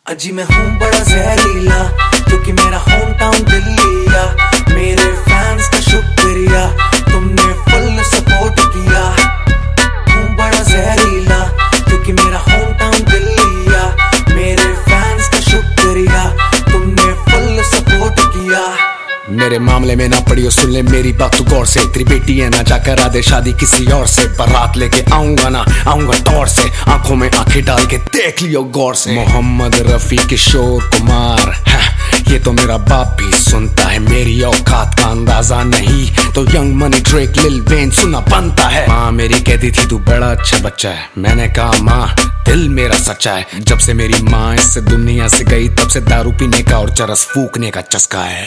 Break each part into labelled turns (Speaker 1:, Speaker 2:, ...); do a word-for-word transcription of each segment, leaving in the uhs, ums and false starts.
Speaker 1: अजी मैं हूँ बड़ा जहरीला क्योंकि मेरा होम टाउन दिल्ली या मेरे फैंस का शुक्रिया तुमने फुल सपोर्ट किया। हूँ बड़ा जहरीला क्योंकि मेरा होम टाउन दिल्ली या मेरे फैंस का शुक्रिया तुमने फुल सपोर्ट किया।
Speaker 2: मेरे मामले में ना पड़ियो, सुन ले मेरी बात तू गौर से। तेरी बेटी है ना, जाकर आदे शादी किसी और से। बारात लेके आऊंगा ना, आऊंगा तौर से। आंखों में आंखें डाल के देख लियो गौर से। मोहम्मद रफी, किशोर कुमार, ये तो मेरा बाप भी सुनता है। मेरी औकात का अंदाजा नहीं तो Young Money, Drake, Lil Wayne सुना बनता है। माँ मेरी कहती थी तू बड़ा अच्छा बच्चा है। मैंने कहा माँ दिल मेरा सच्चा है। जब से मेरी माँ इस दुनिया से गई तब से दारू पीने का और चरस फूकने का चस्का है।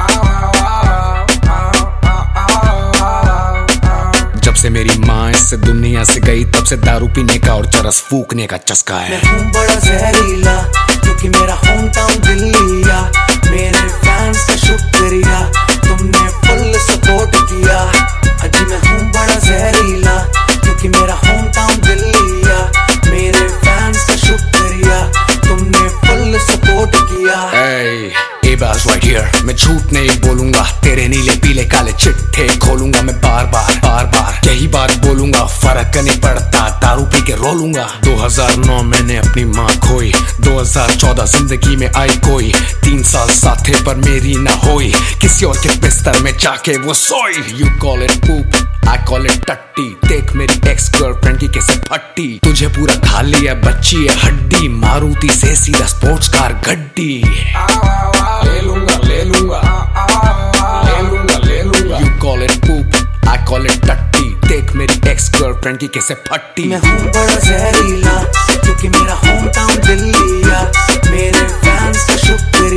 Speaker 2: जब से मेरी माँ इस दुनिया से गई तब से दारू पीने का और चरस फूकने का चस्का है।
Speaker 1: मैं हूँ बड़ा जहरीला क्योंकि मेरा होम टाउन दिल्ली या मेरे फैंस का शुक्रिया तुमने फुल सपोर्ट किया। अजी मैं हूँ बड़ा जहरीला क्योंकि मेरा होम टाउन दिल्ली या मेरे फैंस का शुक्रिया तुमने फुल सपोर्ट किया।
Speaker 2: Hey, A-Bass right here, मैं झूठ नहीं बोलूंगा। तेरे नीले पीले काले चिट्ठे खोलूंगा मैं बार बार बार बार यही बात बोलूंगा। फर्क नहीं पड़ता, दारू पी के रोलूंगा। दो हज़ार नौ मैंने अपनी माँ खोई, दो हज़ार चौदह जिंदगी में आई कोई। तीन साल साथ थे पर मेरी ना होई, किसी और के बिस्तर में जाके वो सोई। You call it poop, I call it टट्टी। देख मेरी एक्स गर्लफ्रेंड की कैसे फट्टी। तुझे पूरा खा लिया बच्ची है हड्डी, मारुति से सीधा स्पोर्ट्स कार गड्डी। ले लूंगा ले लूंगा ले लूंगा ले लूंगा। You call it poop, I call it टट्टी। देख मेरी एक्स गर्लफ्रेंड की कैसे फट्टी।
Speaker 1: मैं हूँ बड़ा जहरीला क्योंकि मेरा होम टाउन दिल्ली या मेरे फैंस का शुक्रिया